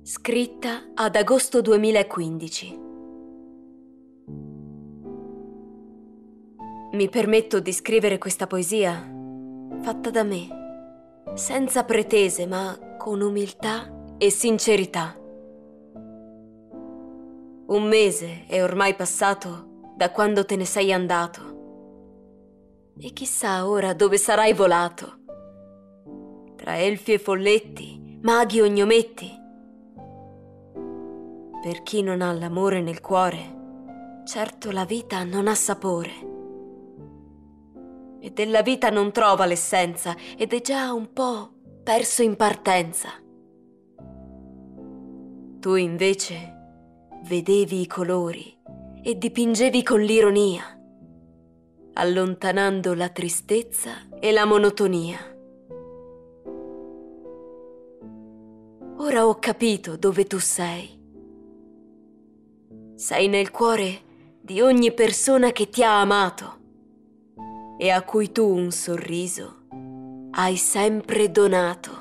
Scritta ad agosto 2015. Mi permetto di scrivere questa poesia fatta da me, senza pretese, ma con umiltà e sincerità. Un mese è ormai passato da quando te ne sei andato. E chissà ora dove sarai volato. Tra elfi e folletti, maghi e ognometti. Per chi non ha l'amore nel cuore, certo la vita non ha sapore. E della vita non trova l'essenza ed è già un po' perso in partenza. Tu invece vedevi i colori e dipingevi con l'ironia, allontanando la tristezza e la monotonia. Ora ho capito dove tu sei. Sei nel cuore di ogni persona che ti ha amato e a cui tu un sorriso hai sempre donato.